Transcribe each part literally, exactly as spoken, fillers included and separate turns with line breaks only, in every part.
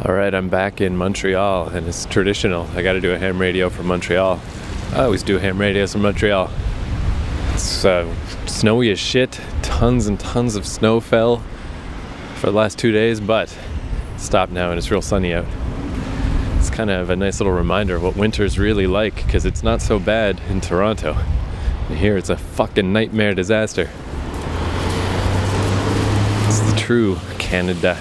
Alright, I'm back in Montreal, and it's traditional. I gotta do a ham radio from Montreal. I always do ham radios from Montreal. It's uh, snowy as shit. Tons and tons of snow fell for the last two days, but it's stopped now and it's real sunny out. It's kind of a nice little reminder of what winter's really like, because it's not so bad in Toronto. And here it's a fucking nightmare disaster. It's the true Canada.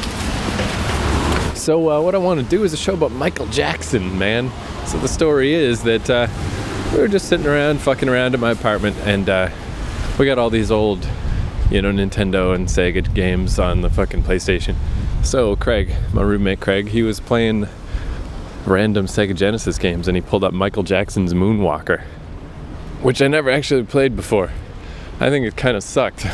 So uh, what I want to do is a show about Michael Jackson, man. So the story is that uh, we were just sitting around, fucking around at my apartment, and uh, we got all these old, you know, Nintendo and Sega games on the fucking PlayStation. So Craig, my roommate Craig, he was playing random Sega Genesis games, and he pulled up Michael Jackson's Moonwalker, which I never actually played before. I think it kind of sucked.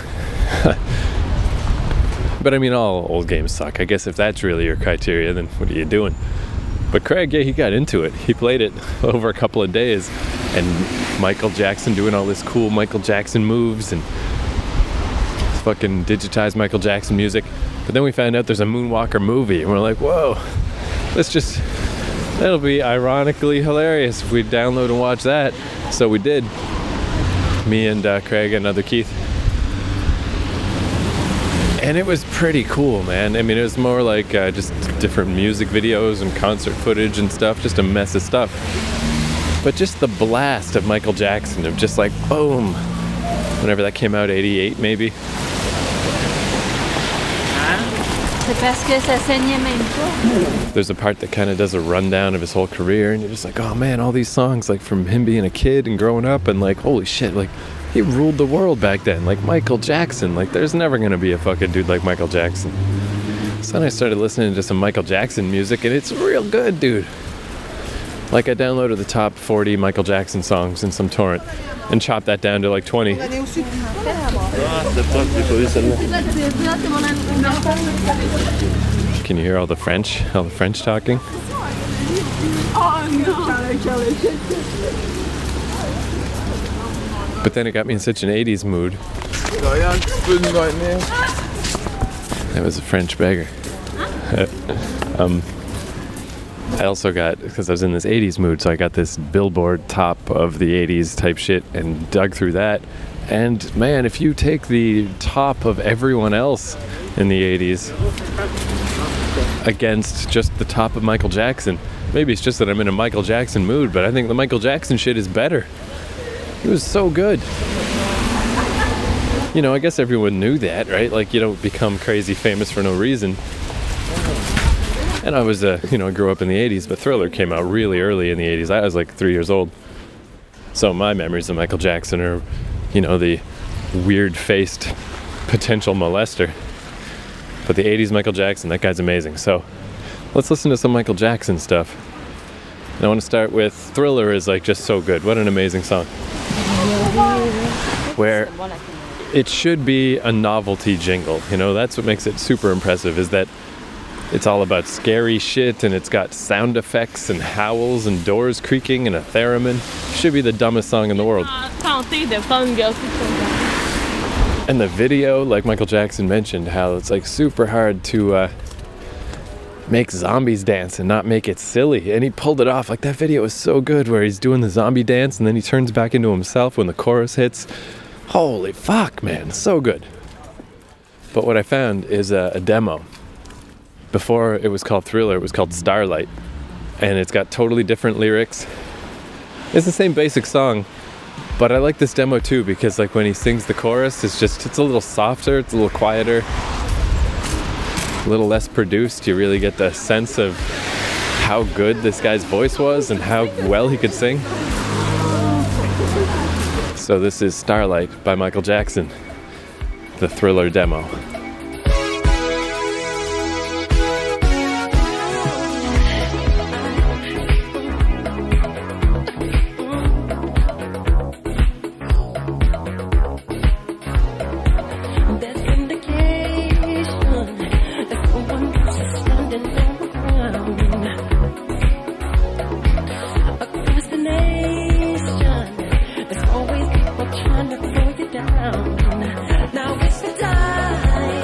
But I mean, all old games suck. I guess if that's really your criteria, then what are you doing? But Craig, yeah, he got into it. He played it over a couple of days, and Michael Jackson doing all this cool Michael Jackson moves and fucking digitized Michael Jackson music. But then we found out there's a Moonwalker movie, and we're like, whoa, let's just, that'll be ironically hilarious if we download and watch that. So we did. Me and uh, Craig and other Keith. And it was pretty cool, man. I mean, it was more like uh, just different music videos and concert footage and stuff, just a mess of stuff. But just the blast of Michael Jackson, of just like, boom, whenever that came out, eighty-eight maybe. There's a part that kind of does a rundown of his whole career, and you're just like, oh man, all these songs, like from him being a kid and growing up, and like, holy shit, like, he ruled the world back then, like Michael Jackson. Like, there's never gonna be a fucking dude like Michael Jackson. So then I started listening to some Michael Jackson music, and it's real good, dude. Like, I downloaded the top forty Michael Jackson songs in some torrent and chopped that down to like twenty. Can you hear all the French? All the French talking? But then it got me in such an eighties mood. That was a French beggar. um, I also got, because I was in this eighties mood, so I got this Billboard top of the eighties type shit and dug through that. And man, if you take the top of everyone else in the eighties against just the top of Michael Jackson, maybe it's just that I'm in a Michael Jackson mood, but I think the Michael Jackson shit is better. He was so good. You know, I guess everyone knew that, right? Like, you don't become crazy famous for no reason. And I was, uh, you know, I grew up in the eighties, but Thriller came out really early in the eighties. I was like three years old. So my memories of Michael Jackson are, you know, the weird-faced potential molester. But the eighties Michael Jackson, that guy's amazing. So let's listen to some Michael Jackson stuff. And I want to start with Thriller is like just so good. What an amazing song. Where it should be a novelty jingle. You know, that's what makes it super impressive, is that it's all about scary shit, and it's got sound effects and howls and doors creaking and a theremin. It should be the dumbest song in the world. And the video, like Michael Jackson mentioned, how it's like super hard to uh, make zombies dance and not make it silly. And he pulled it off. Like, that video is so good, where he's doing the zombie dance and then he turns back into himself when the chorus hits. Holy fuck, man, so good. But what I found is a, a demo. Before it was called Thriller, it was called Starlight. And it's got totally different lyrics. It's the same basic song, but I like this demo too, because like when he sings the chorus, it's just, it's a little softer, it's a little quieter, a little less produced. You really get the sense of how good this guy's voice was and how well he could sing. So this is Starlight by Michael Jackson, the Thriller demo.
Now it's the time.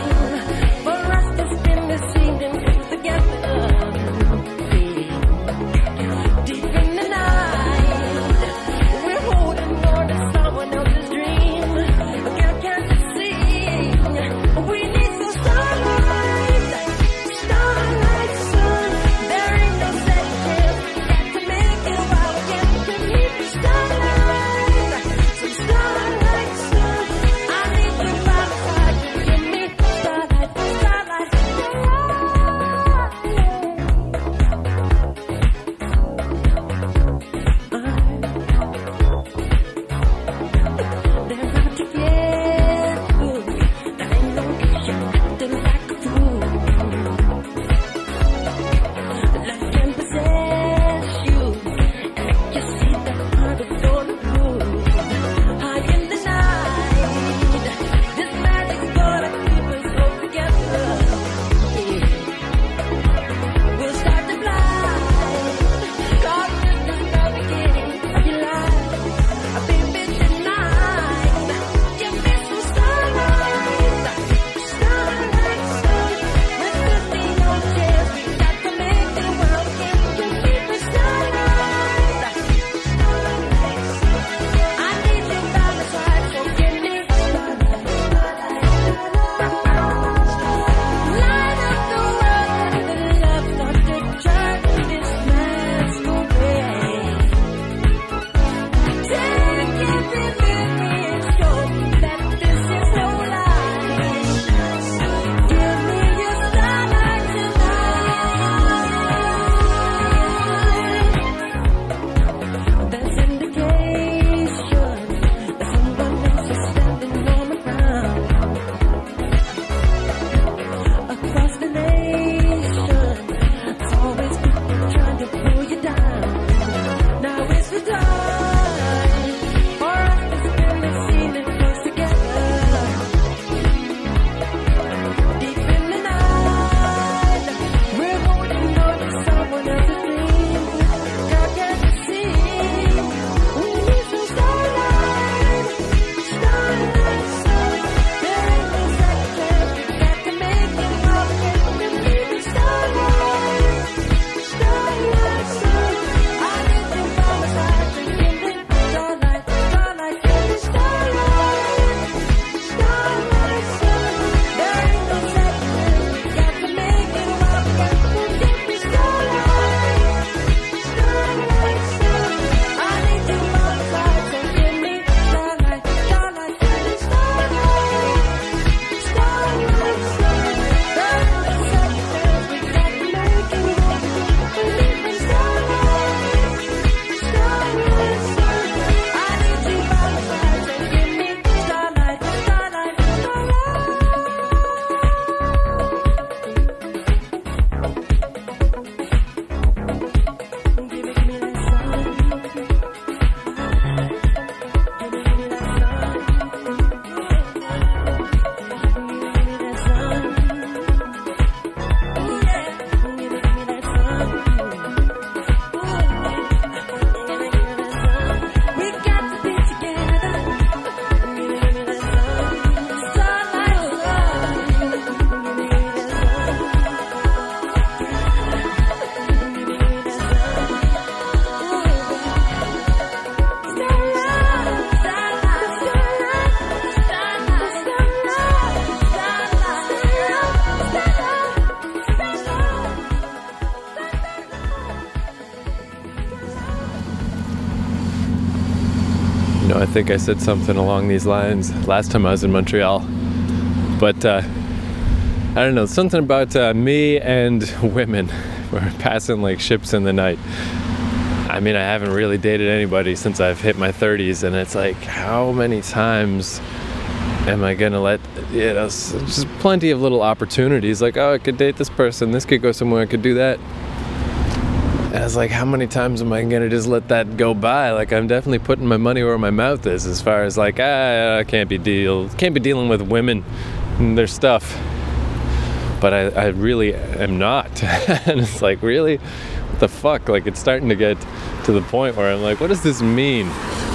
think I said something along these lines last time I was in Montreal. But, uh, I don't know, something about uh, me and women. We're passing like ships in the night. I mean, I haven't really dated anybody since I've hit my thirties, and it's like, how many times am I gonna let, you know, just plenty of little opportunities, like, oh, I could date this person, this could go somewhere, I could do that. And I was like, how many times am I gonna just let that go by? Like, I'm definitely putting my money where my mouth is, as far as like, ah, I can't be deal, can't be dealing with women and their stuff. But I, I really am not. And it's like, really? What the fuck? Like, it's starting to get to the point where I'm like, what does this mean?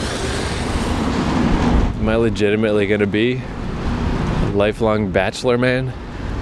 Am I legitimately going to be a lifelong bachelor man?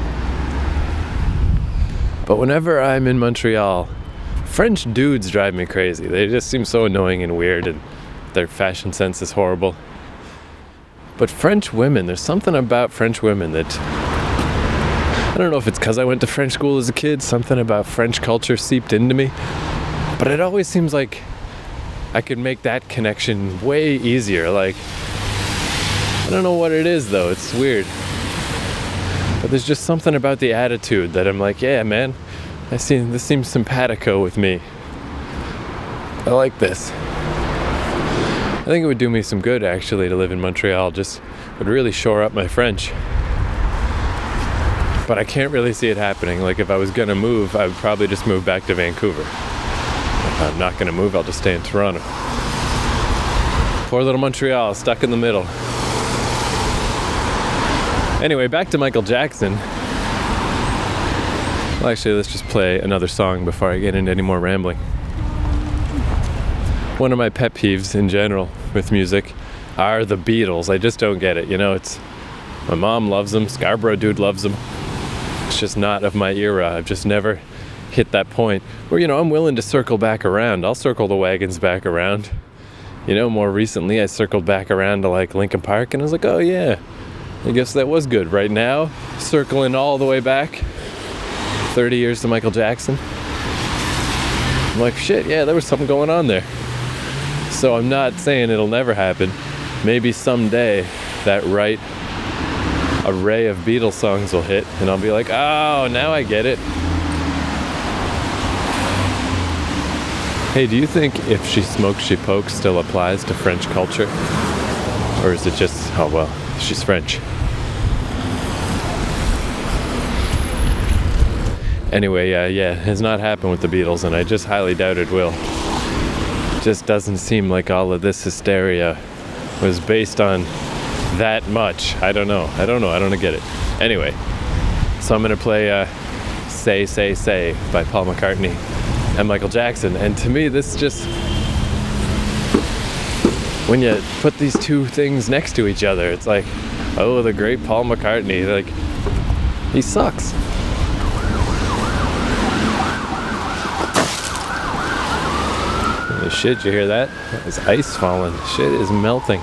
But whenever I'm in Montreal, French dudes drive me crazy. They just seem so annoying and weird, and their fashion sense is horrible. But French women, there's something about French women that... I don't know if it's because I went to French school as a kid, something about French culture seeped into me, but it always seems like I could make that connection way easier. Like, I don't know what it is though, it's weird. But there's just something about the attitude that I'm like, yeah, man, I see, this seems simpatico with me. I like this. I think it would do me some good actually to live in Montreal, just would really shore up my French. But I can't really see it happening. Like, if I was gonna move, I would probably just move back to Vancouver. If I'm not gonna move, I'll just stay in Toronto. Poor little Montreal, stuck in the middle. Anyway, back to Michael Jackson. Well, actually, let's just play another song before I get into any more rambling. One of my pet peeves in general with music are the Beatles. I just don't get it. You know, it's... my mom loves them. Scarborough dude loves them. It's just not of my era. I've just never hit that point where, you know, I'm willing to circle back around. I'll circle the wagons back around. You know, more recently I circled back around to like Linkin Park, and I was like, oh yeah, I guess that was good. Right now, circling all the way back thirty years to Michael Jackson. I'm like, shit, yeah, there was something going on there. So I'm not saying it'll never happen. Maybe someday that right array of Beatles songs will hit, and I'll be like, oh, now I get it. Hey, do you think If She Smokes, She Pokes still applies to French culture? Or is it just, oh well, she's French. Anyway, uh, yeah, it has not happened with the Beatles, and I just highly doubt it will. It just doesn't seem like all of this hysteria was based on that much. I don't know. I don't know. I don't get it. Anyway, so I'm going to play uh, Say, Say, Say by Paul McCartney and Michael Jackson. And to me, this just... when you put these two things next to each other, it's like, oh, the great Paul McCartney. Like, he sucks. Holy shit, you hear that? There's ice falling. Shit is melting.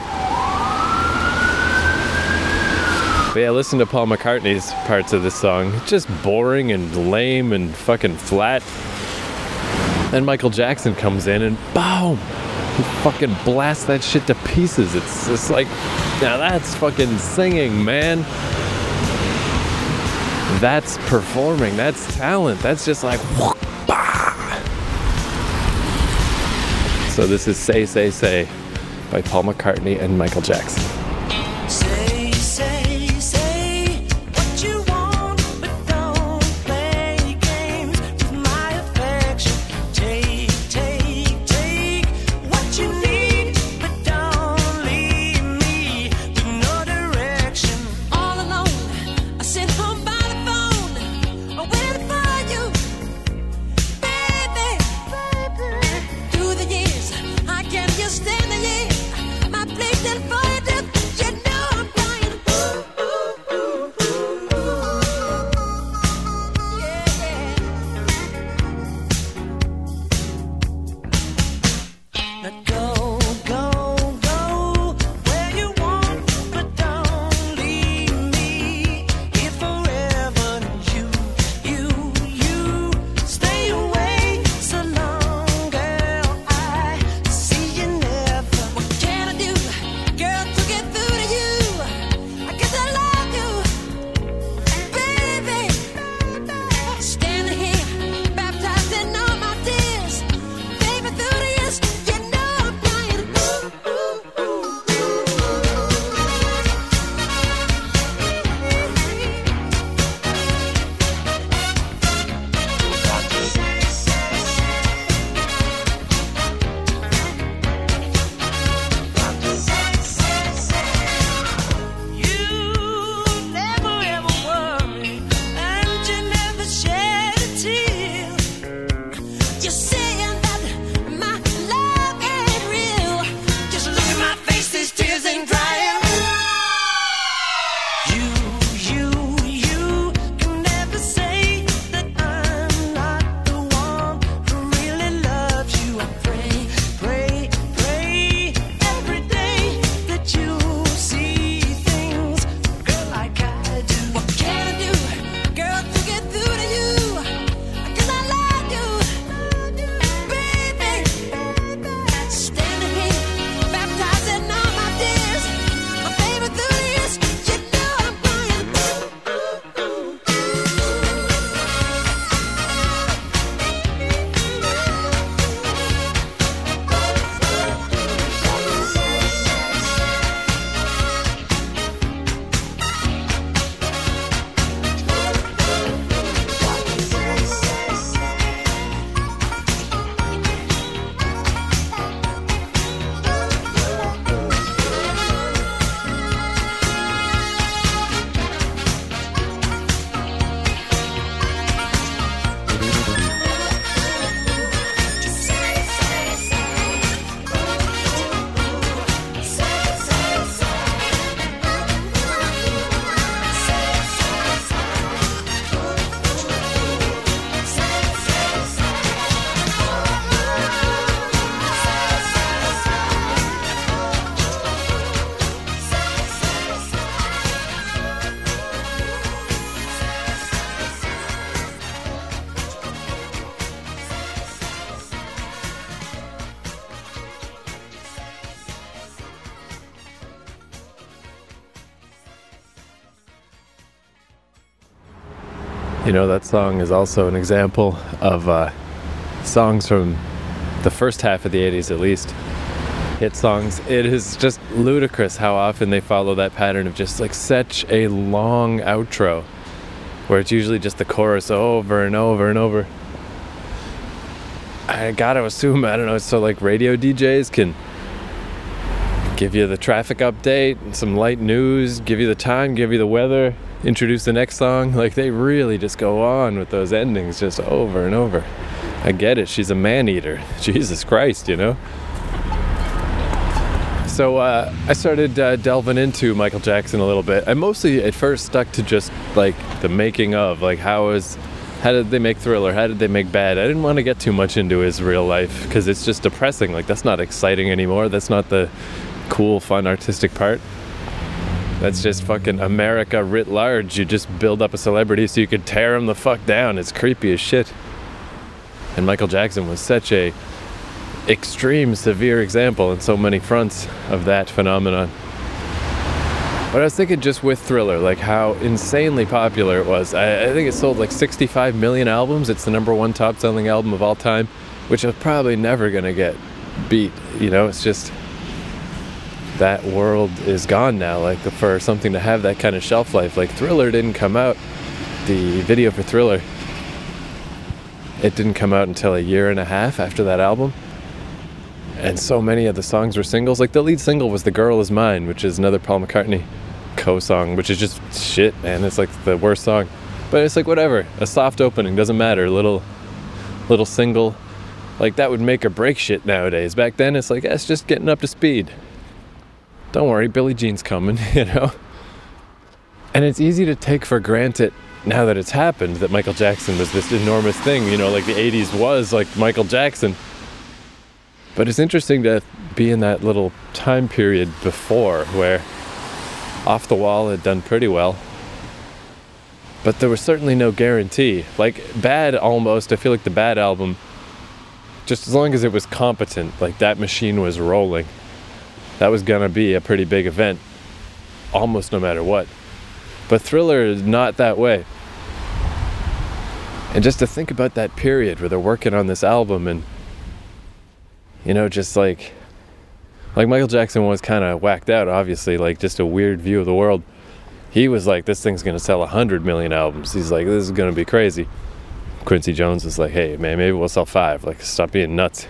But yeah, listen to Paul McCartney's parts of this song. It's just boring and lame and fucking flat. Then Michael Jackson comes in and boom! He fucking blasts that shit to pieces. It's just like, now that's fucking singing, man. That's performing. That's talent. That's just like, bah! So this is Say, Say, Say by Paul McCartney and Michael Jackson.
Stand the year, my place and for you.
You know, that song is also an example of uh, songs from the first half of the eighties at least. Hit songs. It is just ludicrous how often they follow that pattern of just like such a long outro where it's usually just the chorus over and over and over. I gotta assume, I don't know, so like radio D Js can give you the traffic update, some light news, give you the time, give you the weather, introduce the next song. Like they really just go on with those endings just over and over. I get it, she's a man-eater. Jesus Christ, you know? So uh, I started uh, delving into Michael Jackson a little bit. I mostly at first stuck to just like the making of, like how is, how did they make Thriller? How did they make Bad? I didn't want to get too much into his real life because it's just depressing. Like that's not exciting anymore. That's not the cool, fun, artistic part. That's just fucking America writ large. You just build up a celebrity so you could tear him the fuck down. It's creepy as shit. And Michael Jackson was such a extreme, severe example in so many fronts of that phenomenon. But I was thinking just with Thriller, like how insanely popular it was. I, I think it sold like sixty-five million albums. It's the number one top selling album of all time, which is probably never gonna get beat. You know, it's just that world is gone now. Like for something to have that kind of shelf life, like Thriller didn't come out, the video for Thriller, it didn't come out until a year and a half after that album. And so many of the songs were singles. Like the lead single was The Girl Is Mine, which is another Paul McCartney co-song, which is just shit, man. It's like the worst song. But it's like whatever. A soft opening, doesn't matter. Little little single. Like that would make or break shit nowadays. Back then it's like, eh, it's just getting up to speed. Don't worry, Billie Jean's coming, you know? And it's easy to take for granted now that it's happened that Michael Jackson was this enormous thing, you know, like the eighties was like Michael Jackson. But it's interesting to be in that little time period before where Off the Wall had done pretty well. But there was certainly no guarantee. Like Bad almost, I feel like the Bad album, just as long as it was competent, like that machine was rolling, that was gonna be a pretty big event, almost no matter what. But Thriller is not that way. And just to think about that period where they're working on this album and, you know, just like, like Michael Jackson was kind of whacked out, obviously, like just a weird view of the world. He was like, this thing's going to sell one hundred million albums. He's like, this is going to be crazy. Quincy Jones was like, hey, man, maybe we'll sell five. Like, stop being nuts.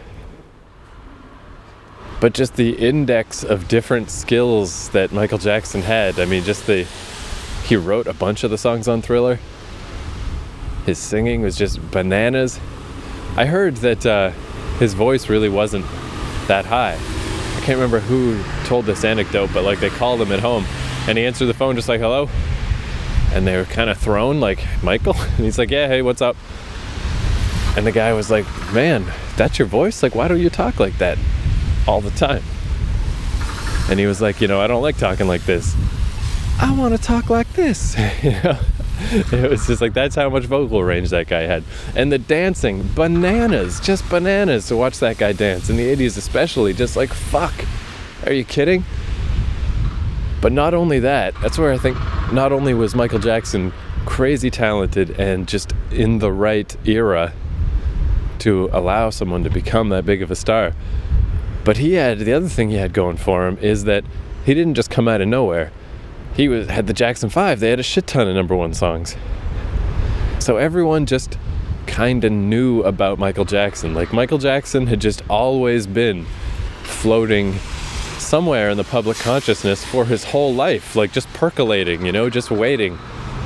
But just the index of different skills that Michael Jackson had. I mean, just the, he wrote a bunch of the songs on Thriller. His singing was just bananas. I heard that uh, his voice really wasn't that high. I can't remember who told this anecdote, but like they called him at home and he answered the phone just like, hello? And they were kind of thrown, like, Michael? And he's like, yeah, hey, what's up? And the guy was like, man, that's your voice? Like, why don't you talk like that all the time? And he was like, you know, I don't like talking like this. I want to talk like this. You know? It was just like, that's how much vocal range that guy had. And the dancing, bananas, just bananas to watch that guy dance. In the eighties especially, just like, fuck, are you kidding? But not only that, that's where I think not only was Michael Jackson crazy talented and just in the right era to allow someone to become that big of a star, but he had, the other thing he had going for him is that he didn't just come out of nowhere. He was had the Jackson five. They had a shit ton of number one songs. So everyone just kind of knew about Michael Jackson. Like Michael Jackson had just always been floating somewhere in the public consciousness for his whole life. Like just percolating, you know, just waiting.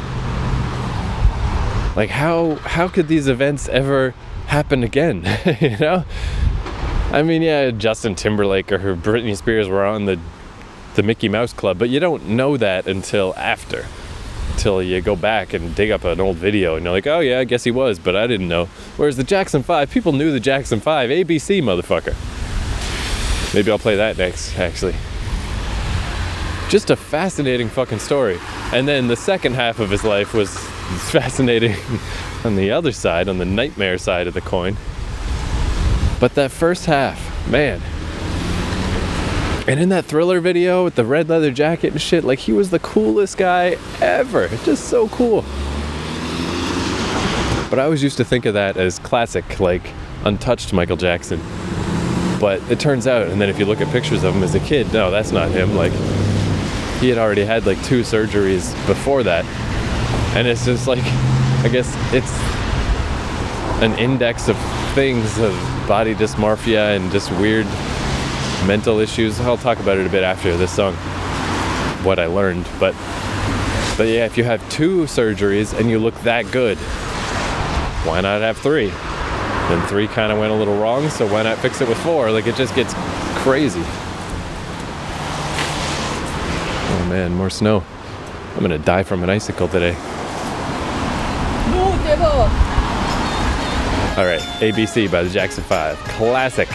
Like how how could these events ever happen again? You know? I mean, yeah, Justin Timberlake or Britney Spears were on the the Mickey Mouse Club, but you don't know that until after, until you go back and dig up an old video and you're like, oh yeah, I guess he was, but I didn't know. Whereas the Jackson five, people knew the Jackson five, A B C, motherfucker. Maybe I'll play that next, actually. Just a fascinating fucking story. And then the second half of his life was fascinating on the other side, on the nightmare side of the coin. But that first half, man. And in that Thriller video with the red leather jacket and shit, like he was the coolest guy ever. Just so cool. But I always used to think of that as classic, like untouched Michael Jackson. But it turns out, and then if you look at pictures of him as a kid, no, that's not him. Like, he had already had like two surgeries before that. And it's just like, I guess it's an index of things, of body dysmorphia and just weird mental issues. I'll talk about it a bit after this song, what I learned. But, but yeah, if you have two surgeries and you look that good, why not have three? Then three kind of went a little wrong, so why not fix it with four? Like, it just gets crazy. Oh man, more snow. I'm gonna die from an icicle today. Alright, A B C by the Jackson five. Classic.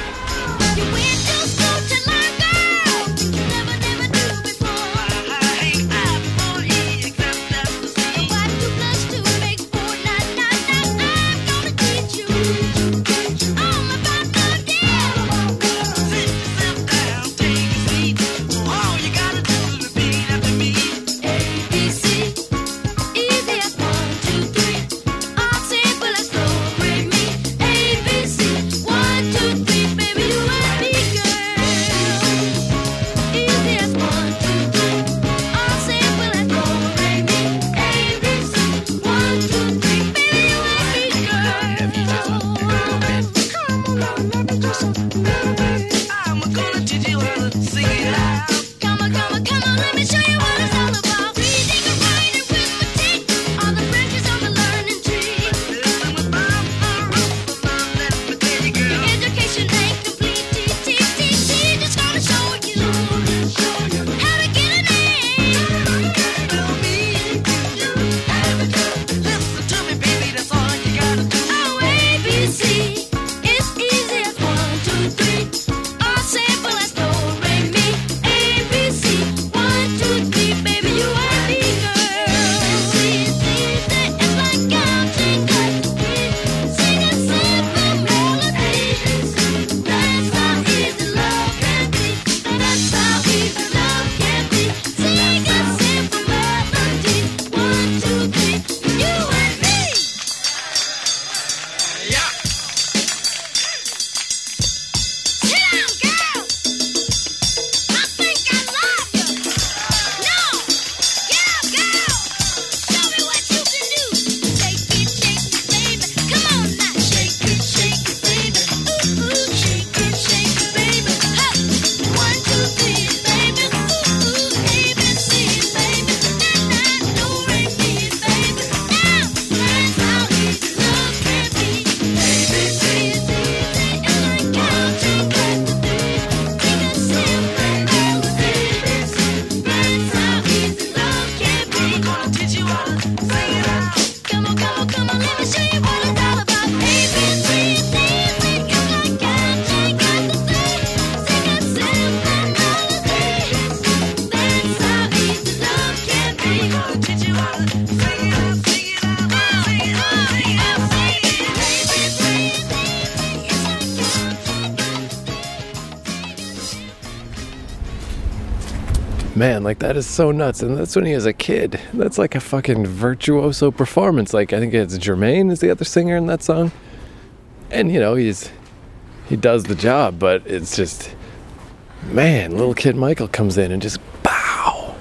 Man, like, that is so nuts. And that's when he was a kid. That's like a fucking virtuoso performance. Like, I think it's Jermaine is the other singer in that song. And, you know, he's he does the job, but it's just, man, little kid Michael comes in and just pow.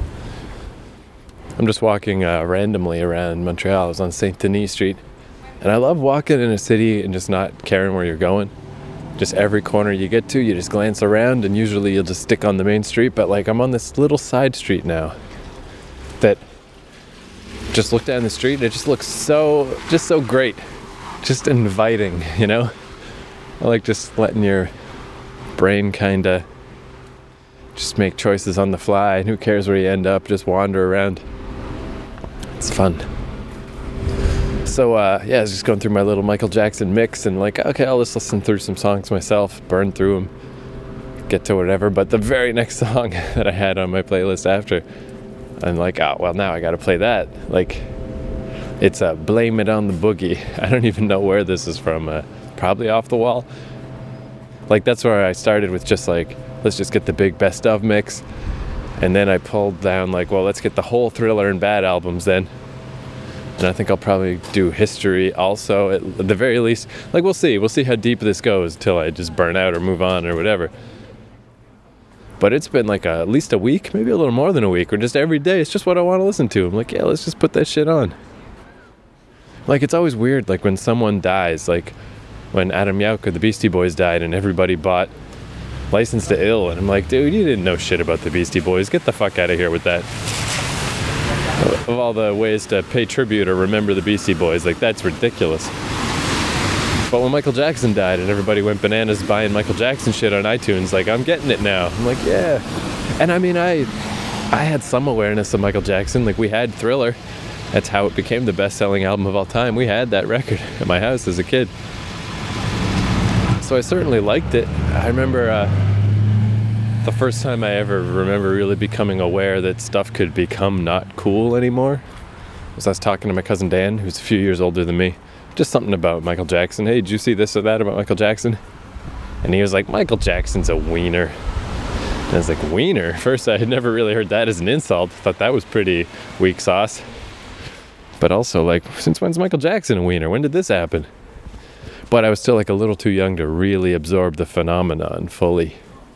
I'm just walking uh, randomly around Montreal. I was on Saint Denis Street. And I love walking in a city and just not caring where you're going. Just every corner you get to, you just glance around, and usually you'll just stick on the main street. But like, I'm on this little side street now that just look down the street and it just looks so, just so great. Just inviting, you know? I like just letting your brain kind of just make choices on the fly, and who cares where you end up, just wander around. It's fun. So, uh, yeah, I was just going through my little Michael Jackson mix and like, okay, I'll just listen through some songs myself, burn through them, get to whatever. But the very next song that I had on my playlist after, I'm like, oh, well, now I got to play that. Like, it's uh, Blame It on the Boogie. I don't even know where this is from. Uh, probably Off the Wall. Like, that's where I started with just like, let's just get the big best of mix. And then I pulled down like, well, let's get the whole Thriller and Bad albums then. And I think I'll probably do history also, at the very least. Like, we'll see. We'll see how deep this goes till I just burn out or move on or whatever. But it's been like a, at least a week, maybe a little more than a week, or just every day. It's just what I want to listen to. I'm like, yeah, let's just put that shit on. Like, it's always weird, like, when someone dies, like, when Adam Yauch of the Beastie Boys died and everybody bought License to Ill. And I'm like, dude, you didn't know shit about the Beastie Boys. Get the fuck out of here with that. Of all the ways to pay tribute or remember the Beastie Boys, like, that's ridiculous. But when Michael Jackson died and everybody went bananas buying Michael Jackson shit on iTunes, like, I'm getting it now. I'm like, yeah. And I mean, I I had some awareness of Michael Jackson. Like, we had Thriller. That's how it became the best-selling album of all time. We had that record at my house as a kid. So I certainly liked it. I remember uh, the first time I ever remember really becoming aware that stuff could become not cool anymore was I was talking to my cousin Dan, who's a few years older than me. Just something about Michael Jackson. Hey, did you see this or that about Michael Jackson? And he was like, Michael Jackson's a wiener. And I was like, wiener? First, I had never really heard that as an insult. Thought that was pretty weak sauce. But also, like, since when's Michael Jackson a wiener? When did this happen? But I was still like a little too young to really absorb the phenomenon fully.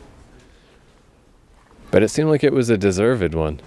But it seemed like it was a deserved one.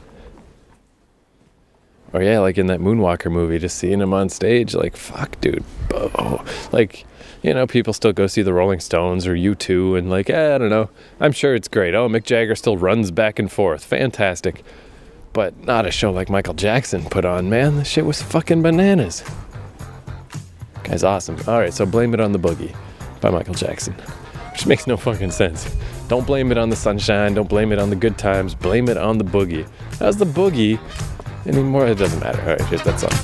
Or yeah, like in that Moonwalker movie, just seeing him on stage, like, fuck, dude. Oh. Like, you know, people still go see the Rolling Stones or U two and like, eh, I don't know. I'm sure it's great. Oh, Mick Jagger still runs back and forth. Fantastic. But not a show like Michael Jackson put on, man. This shit was fucking bananas. Guy's awesome. Alright, so Blame It on the Boogie by Michael Jackson. Which makes no fucking sense. Don't blame it on the sunshine. Don't blame it on the good times. Blame it on the boogie. How's the boogie anymore? It doesn't matter. Alright, here's that song.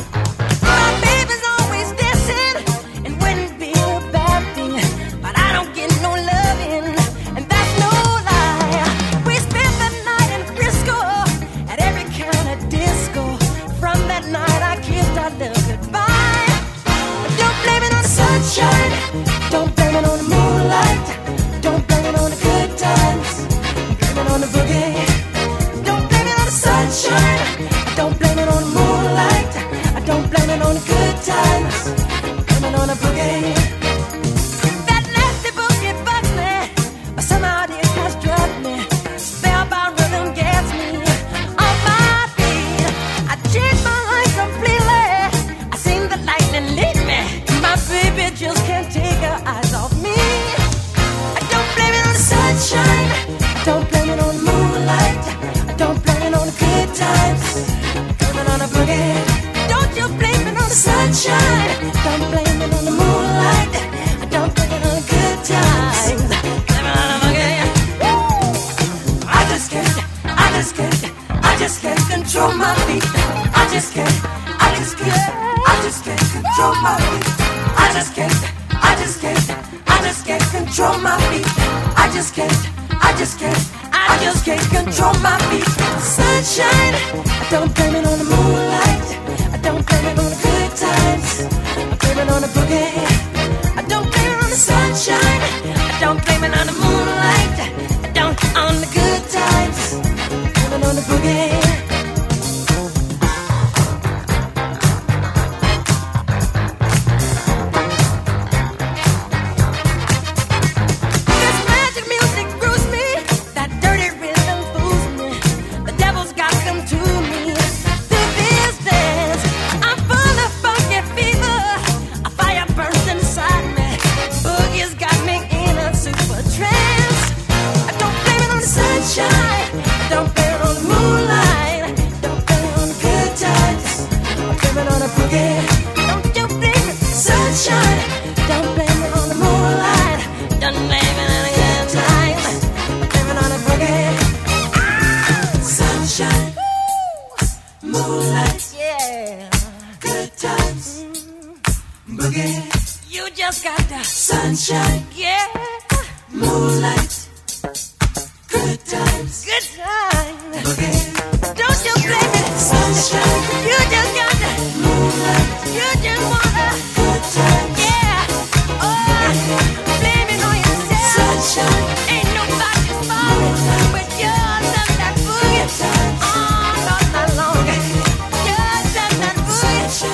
Don't blame it on the moonlight. Don't blame it on the good times. Blame it on the boogie. Don't blame it on the sunshine. Don't blame it on the moonlight. Don't blame it on the good times. Blame it on the boogie. That nasty boogie bugs me, but somehow it has drugged me. Spellbound rhythm gets me on my feet. I changed my life completely. I seen the lightning lead me. My baby just can't take her eyes off me. I don't blame it on the sunshine. I don't blame it on the moonlight. I don't blame it on the good times. Blame it on the boogie. Don't you blame it on the sunshine. Don't blame it on the moonlight. I don't blame it on the good times. Blame it on the boogie. Woo! I just can't, I just can't, I just can't control my feet. I just can't, I just can't, I just can't control my feet. I just can't, I just can't, I just can't control my feet. I just can't, I just can't, I just can't control my feet. Sunshine, I don't blame it on the moonlight. I don't blame it on the good times. I blame it on the boogie. I don't blame it on the sunshine. I don't blame it on the moonlight. I don't on the good times. I blame it on the boogie. Sunshine, yeah. Moonlight, good times, good times. Boogie. Don't you blame it, sunshine. You just got the moonlight. You just wanna good times, yeah. Oh, blame it on yourself. Sunshine, ain't nobody's fault but yours and that boogie. Oh, not that long. Yours and that boogie.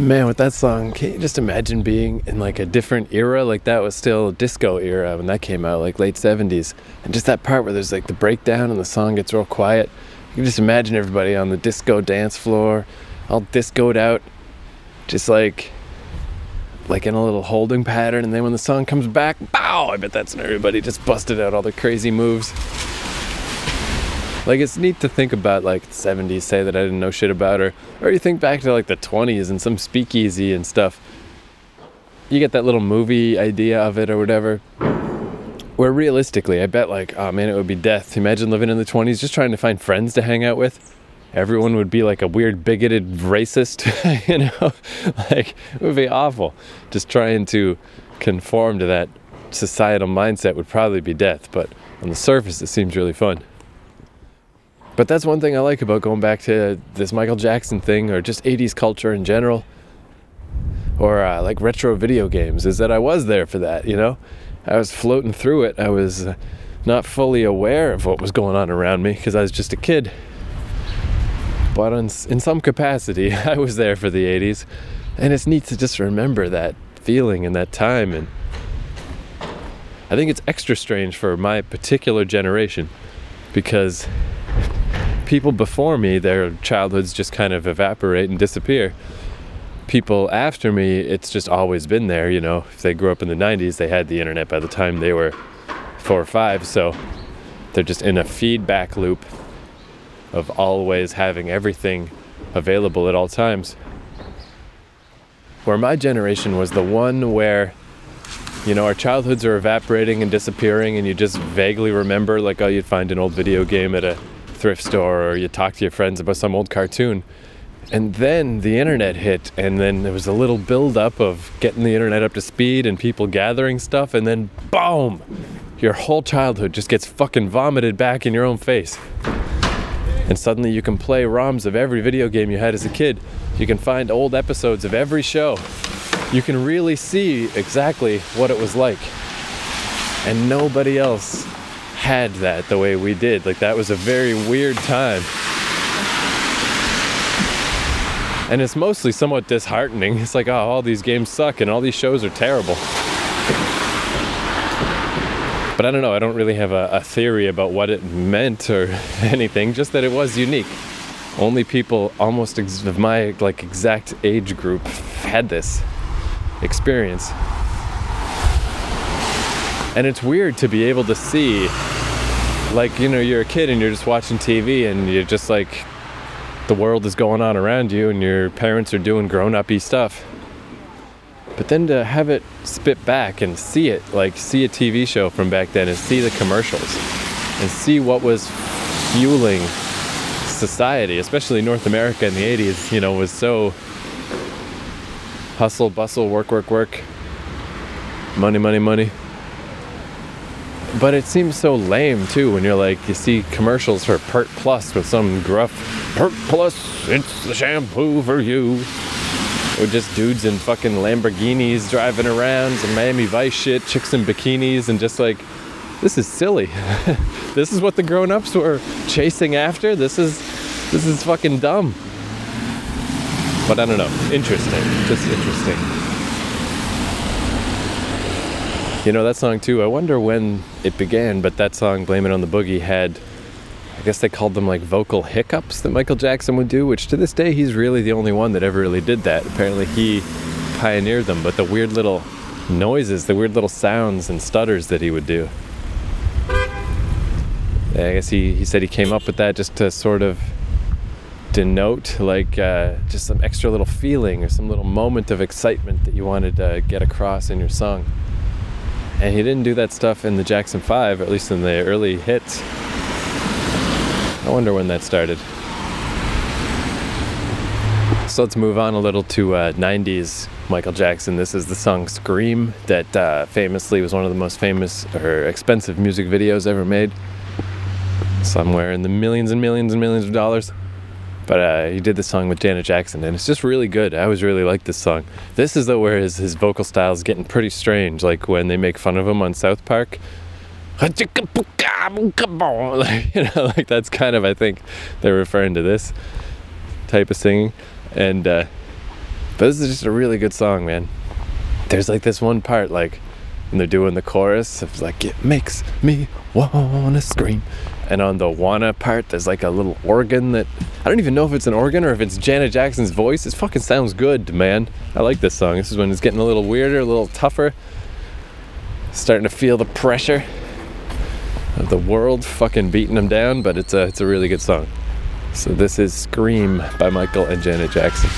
Man, with that song, can you just imagine being in like a different era? Like that was still disco era when that came out, like late seventies. And just that part where there's like the breakdown and the song gets real quiet. You can just imagine everybody on the disco dance floor, all discoed out, just like like in a little holding pattern. And then when the song comes back, bow! I bet that's when everybody just busted out all their crazy moves. Like, it's neat to think about, like, the seventies, say that I didn't know shit about, or, or you think back to, like, the twenties and some speakeasy and stuff. You get that little movie idea of it or whatever, where realistically, I bet, like, oh, man, it would be death. Imagine living in the twenties, just trying to find friends to hang out with. Everyone would be, like, a weird, bigoted racist, you know? Like, it would be awful. Just trying to conform to that societal mindset would probably be death, but on the surface, it seems really fun. But that's one thing I like about going back to this Michael Jackson thing, or just eighties culture in general, or uh, like retro video games, is that I was there for that, you know? I was floating through it. I was uh, not fully aware of what was going on around me because I was just a kid. But in, in some capacity, I was there for the eighties. And it's neat to just remember that feeling and that time. And I think it's extra strange for my particular generation because people before me, their childhoods just kind of evaporate and disappear. People after me, it's just always been there, you know. If they grew up in the nineties, they had the internet by the time they were four or five, so they're just in a feedback loop of always having everything available at all times. Where my generation was the one where, you know, our childhoods are evaporating and disappearing, and you just vaguely remember, like, oh, you'd find an old video game at a thrift store, or you talk to your friends about some old cartoon. And then the internet hit, and then there was a little build-up of getting the internet up to speed and people gathering stuff, and then boom! Your whole childhood just gets fucking vomited back in your own face. And suddenly you can play ROMs of every video game you had as a kid. You can find old episodes of every show. You can really see exactly what it was like. And nobody else had that the way we did. Like, that was a very weird time. And it's mostly somewhat disheartening. It's like, oh, all these games suck and all these shows are terrible. But I don't know, I don't really have a, a theory about what it meant or anything, just that it was unique. Only people almost ex- of my like exact age group had this experience. And it's weird to be able to see, like, you know, you're a kid and you're just watching T V and you're just like, the world is going on around you and your parents are doing grown-up-y stuff. But then to have it spit back and see it, like see a T V show from back then and see the commercials and see what was fueling society, especially North America in the eighties, you know, was so hustle, bustle, work, work, work, money, money, money. But it seems so lame too when you're like, you see commercials for Pert Plus with some gruff, Pert Plus, it's the shampoo for you. Or just dudes in fucking Lamborghinis driving around, some Miami Vice shit, chicks in bikinis, and just like, this is silly. This is what the grown-ups were chasing after? This is, this is fucking dumb. But I don't know, interesting, just interesting. You know, that song too, I wonder when it began, but that song, Blame It on the Boogie, had, I guess they called them like vocal hiccups that Michael Jackson would do, which to this day he's really the only one that ever really did that. Apparently he pioneered them, but the weird little noises, the weird little sounds and stutters that he would do. I guess he, he said he came up with that just to sort of denote like uh, just some extra little feeling or some little moment of excitement that you wanted to get across in your song. And he didn't do that stuff in the Jackson five, at least in the early hits. I wonder when that started. So let's move on a little to uh, nineties Michael Jackson. This is the song Scream that uh, famously was one of the most famous or expensive music videos ever made. Somewhere in the millions and millions and millions of dollars. But uh, he did this song with Janet Jackson, and it's just really good. I always really liked this song. This is the where his, his vocal style is getting pretty strange, like when they make fun of him on South Park. Like, you know, like that's kind of, I think, they're referring to this type of singing. And uh, But this is just a really good song, man. There's like this one part, like when they're doing the chorus, it's like, it makes me wanna scream. And on the wanna part, there's like a little organ that, I don't even know if it's an organ or if it's Janet Jackson's voice. It fucking sounds good, man. I like this song. This is when it's getting a little weirder, a little tougher. Starting to feel the pressure of the world fucking beating them down, but it's a, it's a really good song. So this is Scream by Michael and Janet Jackson.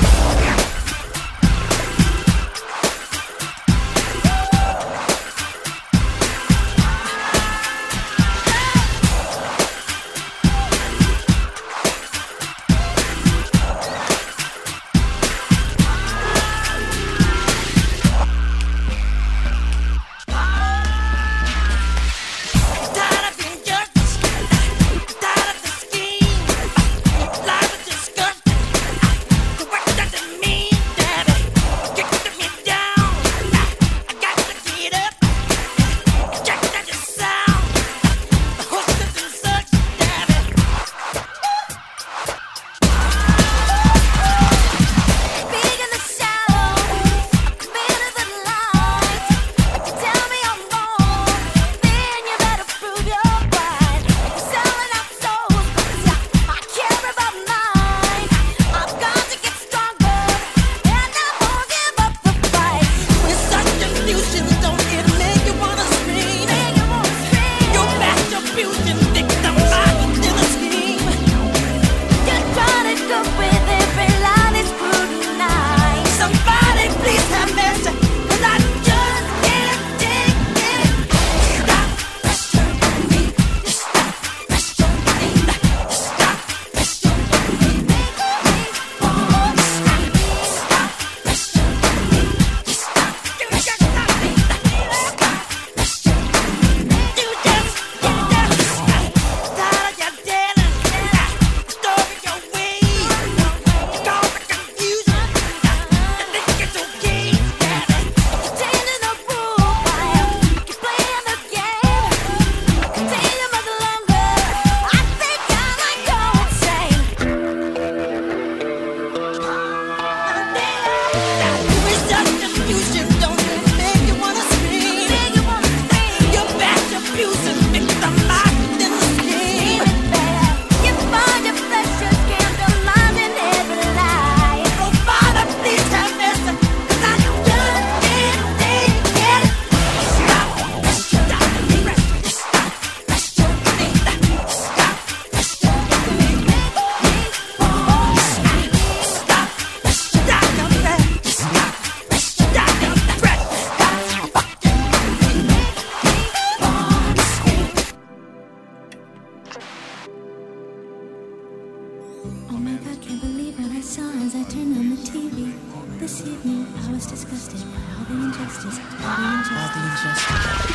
This evening I was disgusted by all the injustice, all the injustice,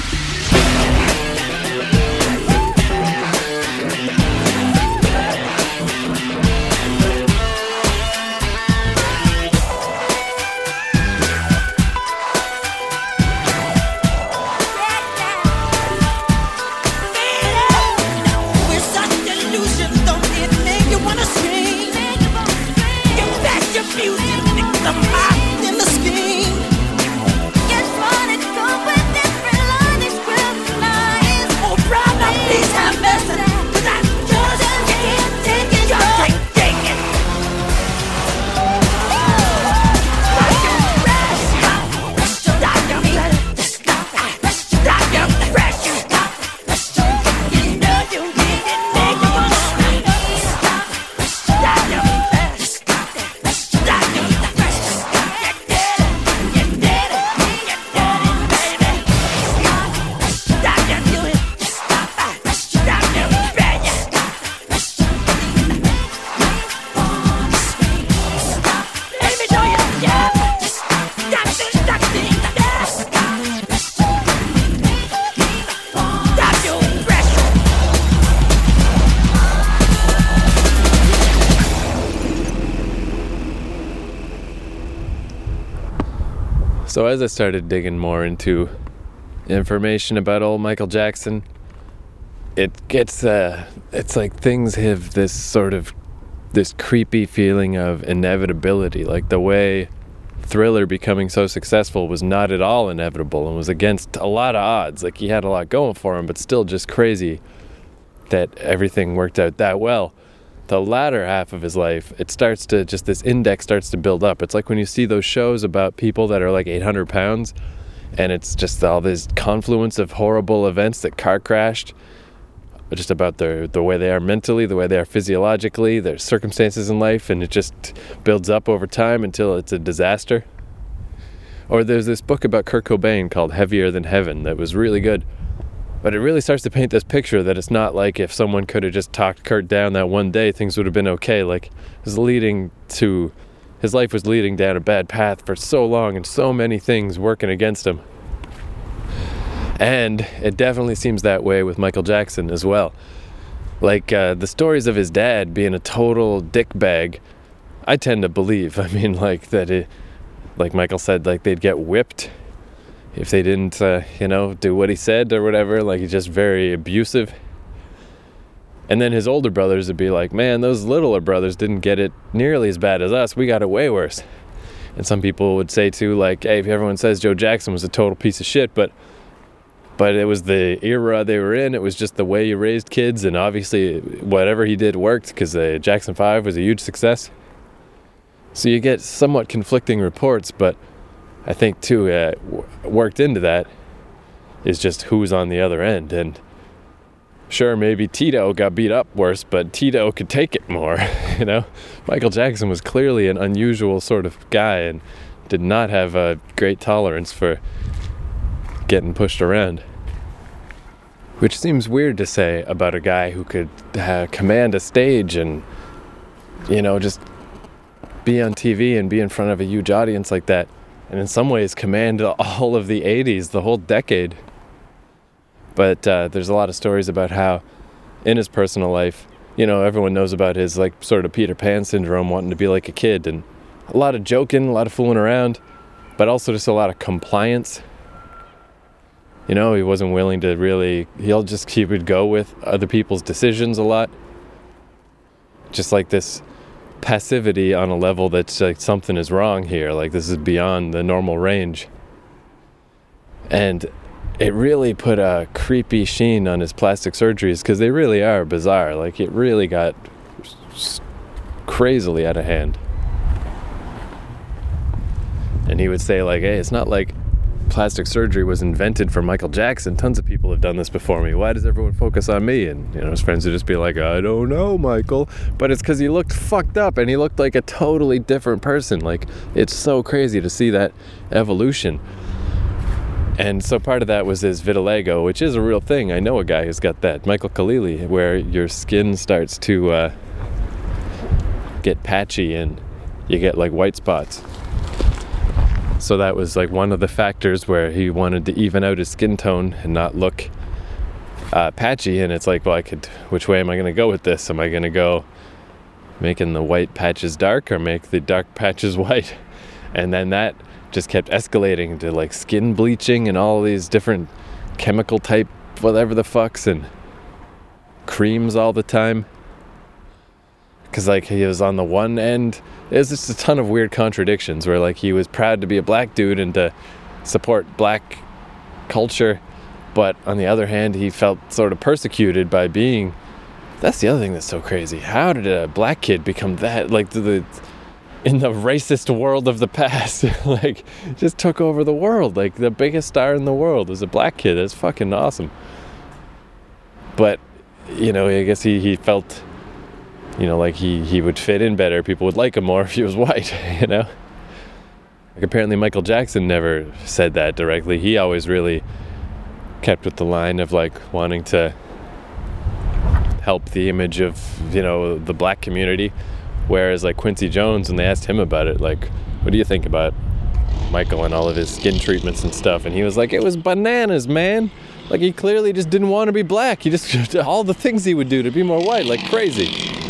all the
So as I started digging more into information about old Michael Jackson, it gets, uh, it's like things have this sort of, this creepy feeling of inevitability. Like the way Thriller becoming so successful was not at all inevitable and was against a lot of odds. Like, he had a lot going for him, but still just crazy that everything worked out that well. The latter half of his life, it starts to just, this index starts to build up. It's like when you see those shows about people that are like eight hundred pounds, and it's just all this confluence of horrible events that car crashed, just about their the way they are mentally, the way they are physiologically, their circumstances in life, and it just builds up over time until it's a disaster. Or there's this book about Kurt Cobain called Heavier Than Heaven that was really good. But it really starts to paint this picture that it's not like if someone could have just talked Kurt down that one day, things would have been okay. Like, it was leading to, his life was leading down a bad path for so long and so many things working against him. And it definitely seems that way with Michael Jackson as well. Like, uh, the stories of his dad being a total dickbag, I tend to believe. I mean, like, that it, like Michael said, like, they'd get whipped if they didn't, uh, you know, do what he said or whatever. Like, he's just very abusive. And then his older brothers would be like, man, those littler brothers didn't get it nearly as bad as us. We got it way worse. And some people would say, too, like, hey, everyone says Joe Jackson was a total piece of shit, but but it was the era they were in. It was just the way you raised kids, and obviously whatever he did worked, because uh, Jackson five was a huge success. So you get somewhat conflicting reports, but I think, too, uh, w- worked into that is just who's on the other end. And sure, maybe Tito got beat up worse, but Tito could take it more, you know? Michael Jackson was clearly an unusual sort of guy and did not have a great tolerance for getting pushed around. Which seems weird to say about a guy who could uh, command a stage and, you know, just be on T V and be in front of a huge audience like that. And in some ways command all of the eighties, the whole decade. But uh, there's a lot of stories about how in his personal life, you know, everyone knows about his like sort of Peter Pan syndrome, wanting to be like a kid, and a lot of joking, a lot of fooling around, but also just a lot of compliance. You know, he wasn't willing to really, he'll just, he would go with other people's decisions a lot. Just like this passivity on a level that's like something is wrong here, like this is beyond the normal range. And it really put a creepy sheen on his plastic surgeries, because they really are bizarre. Like, it really got crazily out of hand. And he would say, like, hey, it's not like plastic surgery was invented for Michael Jackson. Tons of people have done this before me. Why does everyone focus on me? And, you know, his friends would just be like, I don't know, Michael. But it's because he looked fucked up and he looked like a totally different person. Like, it's so crazy to see that evolution. And so part of that was his vitiligo, which is a real thing. I know a guy who's got that, Michael Khalili, where your skin starts to uh, get patchy and you get like white spots. So that was like one of the factors where he wanted to even out his skin tone and not look uh, patchy. And it's like, well, I could, which way am I going to go with this? Am I going to go making the white patches dark or make the dark patches white? And then that just kept escalating to like skin bleaching and all these different chemical type whatever the fucks and creams all the time. Because like he was on the one end, there's just a ton of weird contradictions where like he was proud to be a black dude and to support black culture, but on the other hand he felt sort of persecuted by being, that's the other thing that's so crazy. How did a black kid become that, like the, the in the racist world of the past, like just took over the world, like the biggest star in the world is a black kid. That's fucking awesome. But you know, I guess he, he felt, you know, like he, he would fit in better. People would like him more if he was white, you know? Like apparently Michael Jackson never said that directly. He always really kept with the line of like wanting to help the image of, you know, the black community. Whereas like Quincy Jones, when they asked him about it, like, what do you think about Michael and all of his skin treatments and stuff? And he was like, it was bananas, man. Like he clearly just didn't want to be black. He just, all the things he would do to be more white, like crazy.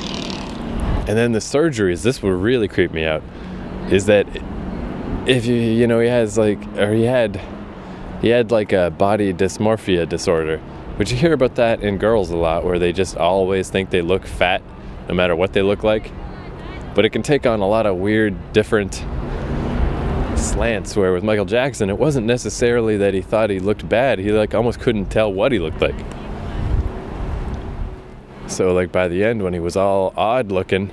And then the surgeries, this would really creep me out, is that if you, you know, he has like, or he had, he had like a body dysmorphia disorder, which you hear about that in girls a lot, where they just always think they look fat no matter what they look like. But it can take on a lot of weird, different slants, where with Michael Jackson, it wasn't necessarily that he thought he looked bad. He like almost couldn't tell what he looked like. So like by the end, when he was all odd looking,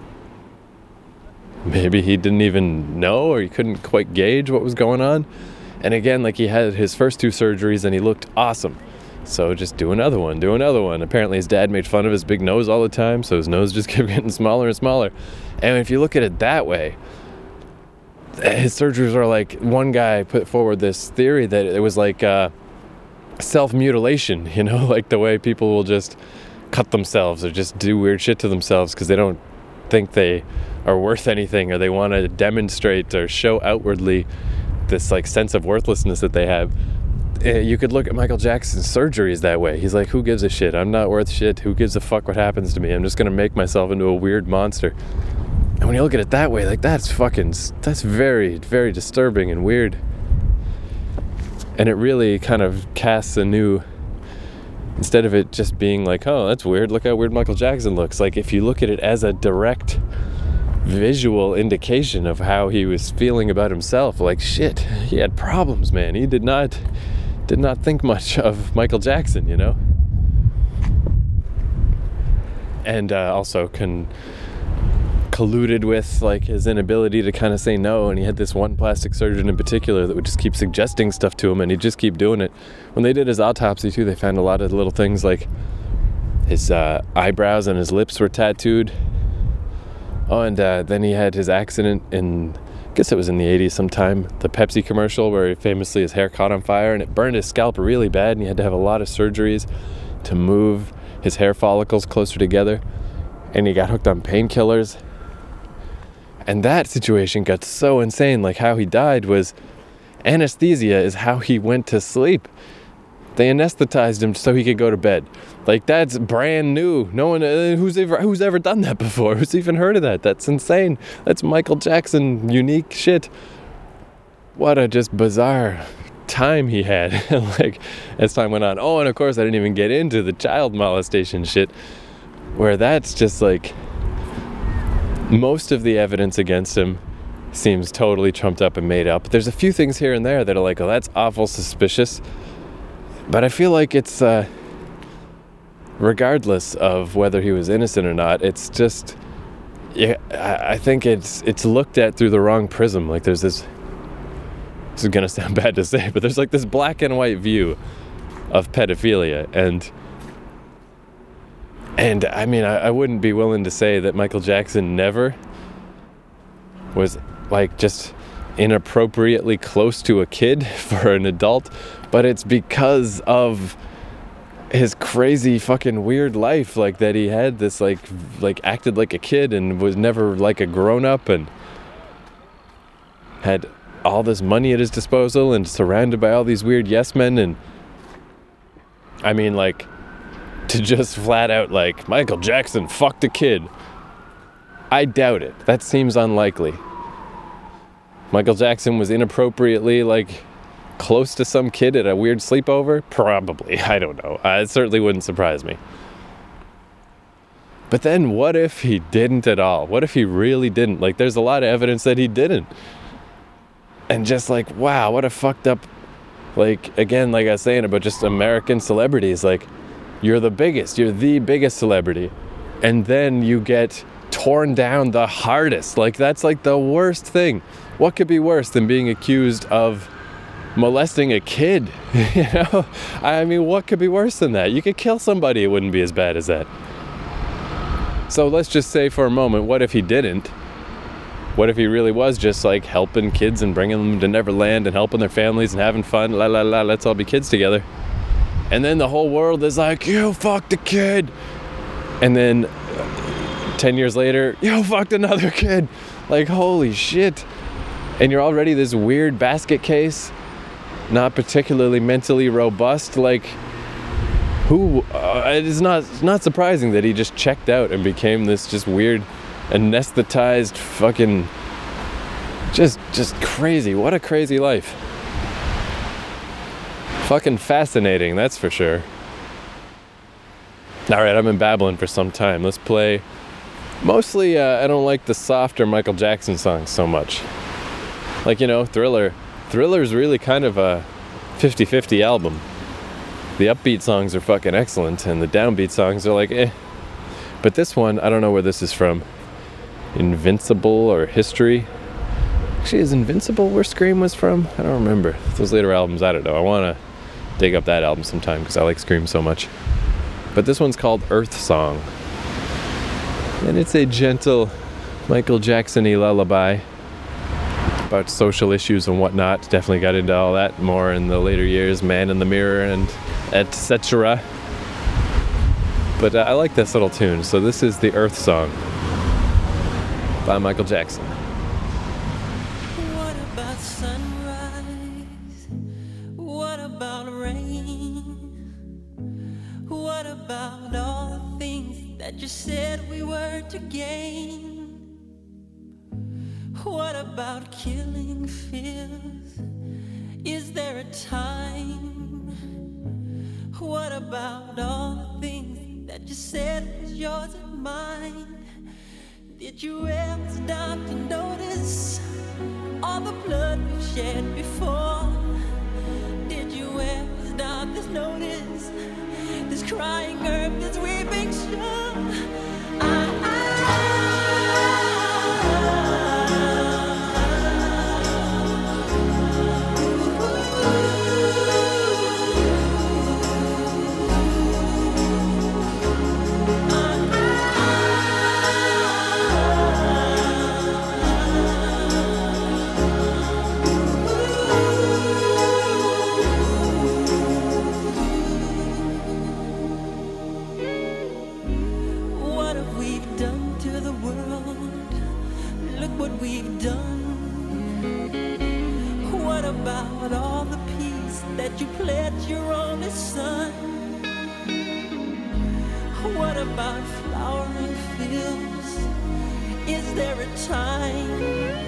maybe he didn't even know, or he couldn't quite gauge what was going on. And again, like he had his first two surgeries and he looked awesome. So just do another one, do another one. Apparently his dad made fun of his big nose all the time, so his nose just kept getting smaller and smaller. And if you look at it that way, his surgeries are like, one guy put forward this theory that it was like uh, self-mutilation, you know, like the way people will just cut themselves or just do weird shit to themselves because they don't think they are worth anything, or they want to demonstrate or show outwardly this like sense of worthlessness that they have. You could look at Michael Jackson's surgeries that way. He's like, who gives a shit? I'm not worth shit. Who gives a fuck what happens to me? I'm just going to make myself into a weird monster. And when you look at it that way, like that's fucking, that's very, very disturbing and weird. And it really kind of casts a new, instead of it just being like, oh, that's weird, look how weird Michael Jackson looks. Like if you look at it as a direct visual indication of how he was feeling about himself, like shit, he had problems, man. He did not, did not think much of Michael Jackson, you know? And uh, also can... colluded with like his inability to kind of say no, and he had this one plastic surgeon in particular that would just keep suggesting stuff to him and he'd just keep doing it. When they did his autopsy too, they found a lot of little things like his uh, eyebrows and his lips were tattooed. Oh, and uh, then he had his accident in, I guess it was in the eighties sometime, the Pepsi commercial where famously his hair caught on fire and it burned his scalp really bad, and he had to have a lot of surgeries to move his hair follicles closer together, and he got hooked on painkillers. And that situation got so insane. Like how he died was anesthesia is how he went to sleep. They anesthetized him so he could go to bed. Like that's brand new. No one uh, who's ever who's ever done that before. Who's even heard of that? That's insane. That's Michael Jackson unique shit. What a just bizarre time he had. Like as time went on. Oh, and of course I didn't even get into the child molestation shit, where that's just like, most of the evidence against him seems totally trumped up and made up. There's a few things here and there that are like, oh, that's awful suspicious. But I feel like it's, uh, regardless of whether he was innocent or not, it's just, yeah, I think it's it's looked at through the wrong prism. Like there's this, this is gonna sound bad to say, but there's like this black and white view of pedophilia. And And I mean, I, I wouldn't be willing to say that Michael Jackson never was like just inappropriately close to a kid for an adult, but it's because of his crazy fucking weird life, like that he had this like like acted like a kid and was never like a grown-up, and had all this money at his disposal and surrounded by all these weird yes men. And I mean, like, to just flat out like Michael Jackson fucked a kid, I doubt it. That seems unlikely. Michael Jackson was inappropriately like close to some kid at a weird sleepover? Probably. I don't know. Uh, it certainly wouldn't surprise me. But then what if he didn't at all? What if he really didn't? Like there's a lot of evidence that he didn't. And just like, wow, what a fucked up, like, again, like I was saying about just American celebrities, like, you're the biggest, you're the biggest celebrity, and then you get torn down the hardest. Like, that's like the worst thing. What could be worse than being accused of molesting a kid? You know? I mean, what could be worse than that? You could kill somebody, it wouldn't be as bad as that. So let's just say for a moment, what if he didn't? What if he really was just like helping kids and bringing them to Neverland and helping their families and having fun, la la la, let's all be kids together. And then the whole world is like, you fucked a kid. And then ten years later, you fucked another kid. Like, holy shit. And you're already this weird basket case, not particularly mentally robust. Like, who, uh, it is not, not surprising that he just checked out and became this just weird, anesthetized fucking, just, just crazy. What a crazy life. Fucking fascinating, that's for sure. Alright, I've been babbling for some time. Let's play. Mostly, uh, I don't like the softer Michael Jackson songs so much. Like, you know, Thriller. Thriller's really kind of a fifty-fifty album. The upbeat songs are fucking excellent, and the downbeat songs are like, eh. But this one, I don't know where this is from. Invincible or History. Actually, is Invincible where Scream was from? I don't remember. Those later albums, I don't know. I want to dig up that album sometime because I like Scream so much. But this one's called Earth Song. And it's a gentle Michael Jackson-y lullaby about social issues and whatnot. Definitely got into all that more in the later years. Man in the Mirror and et cetera. But uh, I like this little tune. So this is the Earth Song by Michael Jackson.
What about sunrise? What about rain? What about all the things that you said we were to gain? What about killing fears? Is there a time? What about all the things that you said was yours and mine? Did you ever stop to notice all the blood we've shed before? Did you ever stop to notice this crying earth, this weeping shore? I, we've done. What about all the peace that you pledged your only son? What about flowering fields? Is there a time?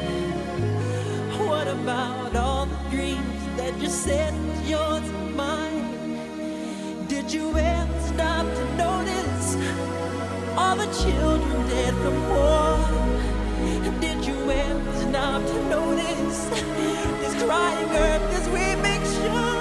What about all the dreams that you said was yours and mine? Did you ever stop to notice all the children dead from war? Did you ever stop to notice this crying earth, this weeping shore?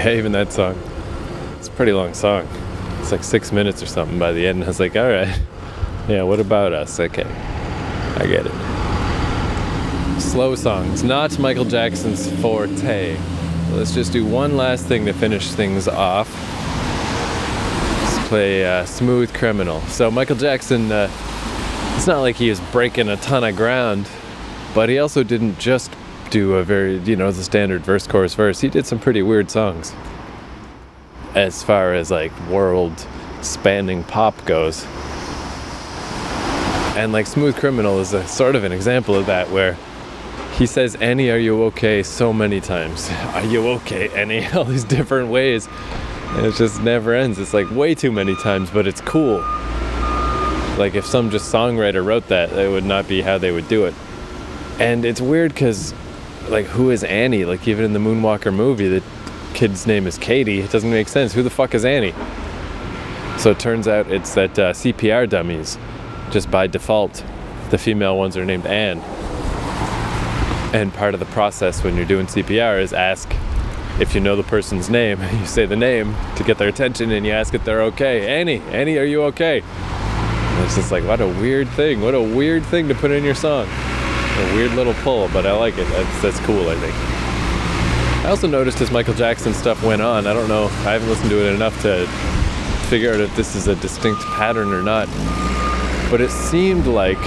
Yeah, even that song. It's a pretty long song. It's like six minutes or something by the end. I was like, all right. Yeah, what about us? Okay. I get it. Slow songs, not Michael Jackson's forte. Let's just do one last thing to finish things off. Let's play uh, Smooth Criminal. So Michael Jackson, uh, it's not like he was breaking a ton of ground, but he also didn't just do a very, you know, the standard verse, chorus, verse. He did some pretty weird songs as far as like world-spanning pop goes. And like Smooth Criminal is a sort of an example of that, where he says, Annie, are you okay? So many times. Are you okay, Annie? All these different ways. And it just never ends. It's like way too many times, but it's cool. Like if some just songwriter wrote that, that would not be how they would do it. And it's weird because, like, who is Annie? Like even in the Moonwalker movie, the kid's name is Katie. It doesn't make sense. Who the fuck is Annie? So it turns out it's that uh, C P R dummies, just by default, the female ones are named Anne. And part of the process when you're doing C P R is ask if you know the person's name. You say the name to get their attention, and you ask if they're okay. Annie, Annie, are you okay? And it's just like, what a weird thing. What a weird thing to put in your song. A weird little pull, but I like it. That's, that's cool, I think. I also noticed as Michael Jackson stuff went on, I don't know, I haven't listened to it enough to figure out if this is a distinct pattern or not, but it seemed like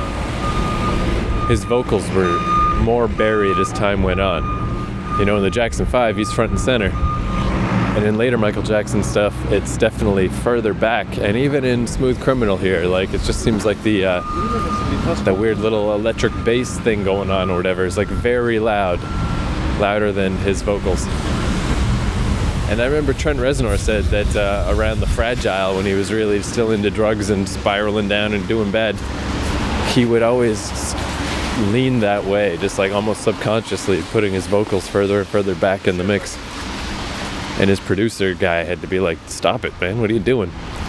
his vocals were more buried as time went on. You know, in the Jackson five, he's front and center. And in later Michael Jackson stuff, it's definitely further back. And even in Smooth Criminal here, like, it just seems like the uh, that weird little electric bass thing going on or whatever is like very loud. Louder than his vocals. And I remember Trent Reznor said that uh, around the Fragile, when he was really still into drugs and spiraling down and doing bad, he would always lean that way, just like almost subconsciously putting his vocals further and further back in the mix. And his producer guy had to be like, stop it, man, what are you doing?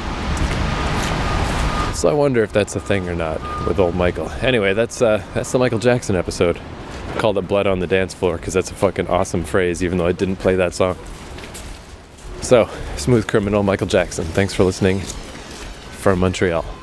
So I wonder if that's a thing or not with old Michael. Anyway, that's uh, that's the Michael Jackson episode. I called it Blood on the Dance Floor because that's a fucking awesome phrase, even though I didn't play that song. So, Smooth Criminal, Michael Jackson. Thanks for listening from Montreal.